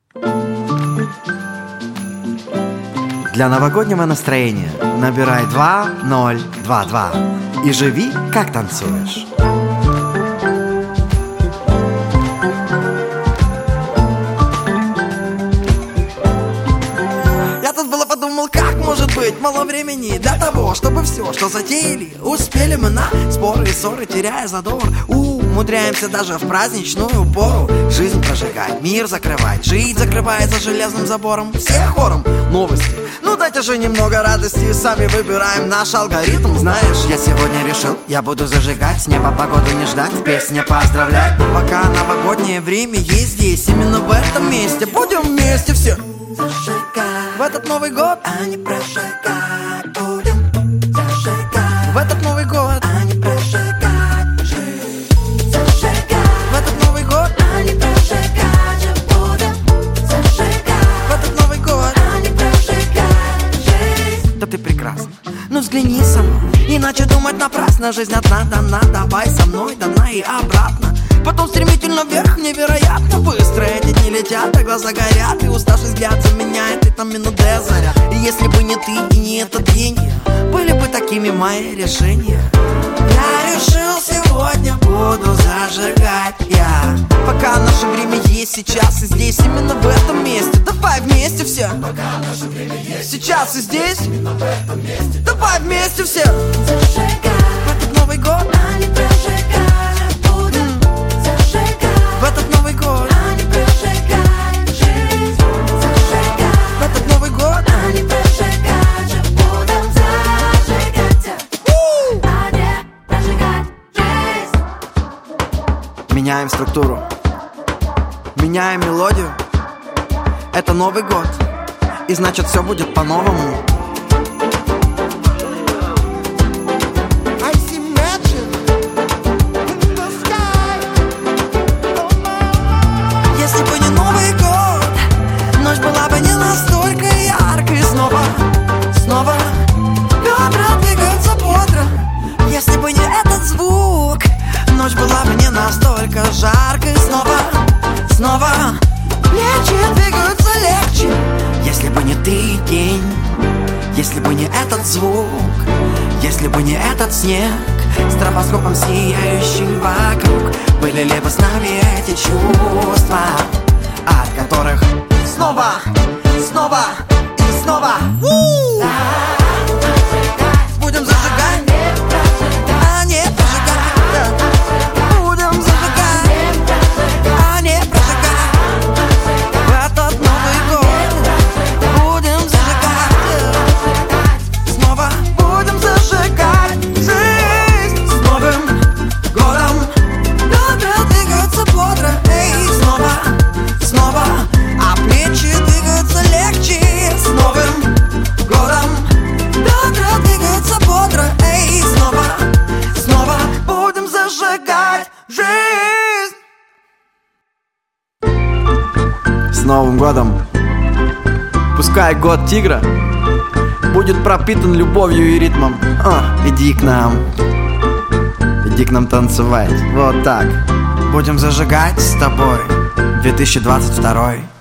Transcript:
Для новогоднего настроения набирай 2022 и живи, как танцуешь. Я тут было подумал, как может быть мало времени для того, чтобы все, что затеяли, успели мы на споры и ссоры, теряя задор. Умудряемся даже в праздничную пору жизнь прожигать, мир закрывать, жить закрывает за железным забором. Все хором новости, ну дайте же немного радости, сами выбираем наш алгоритм. Знаешь, я сегодня решил, я буду зажигать, с неба погоду не ждать, песня поздравлять. Пока новогоднее время есть здесь, именно в этом месте будем вместе все зажигать. В этот Новый год, а не прожигать, будем зажигать. В этот Новый год, а не прожигать, жизнь зажигать. В этот Новый год, а не прожигать, же будем зажигать. В этот Новый год, а не прожигать, жизнь. Да ты прекрасна, ну взгляни сама, иначе думать напрасно. Жизнь одна дана, давай со мной до дна и обратно. Потом стремительно вверх, невероятно быстро эти дни летят, а глаза горят, и уставший взгляд заменяет и там минут заря. И если бы не ты и не этот день, были бы такими мои решения. Я решил, сегодня буду зажигать я. Пока наше время есть сейчас и здесь, именно в этом месте. Давай вместе все. Пока наше время есть сейчас и здесь, именно в этом месте. Давай вместе все зажигать. В этот Новый год, а не прожигать, будем зажигать. В этот Новый год, а не прожигать, жизнь зажигать. В этот Новый год, а не прожигать, же будем зажигать. А не прожигать, жизнь. Меняем структуру, меняем мелодию. Это Новый год, и значит все будет по-новому. Если бы не Новый год, ночь была бы не настолько яркой. Снова бедра двигаются бодро. Если бы не этот звук, ночь была бы не настолько жаркой. Снова плечи двигаются легче. Если бы не ты, день, если бы не этот звук, если бы не этот снег, стробоскопом сияющим вокруг, были ли бы с нами эти чувства, от которых снова и снова будем зажигать, а не прожигать. Будем зажигать, а не прожигать. В этот Новый год будем зажигать. Снова будем зажигать жизнь. С Новым годом бедра двигаются бодро. Эй, снова, а плечи двигаются легче. С Новым годом бедра двигаются бодро. Эй, снова будем зажигать жизнь. С Новым годом! Пускай год тигра будет пропитан любовью и ритмом. Иди к нам танцевать. Вот так. Будем зажигать с тобой 2022.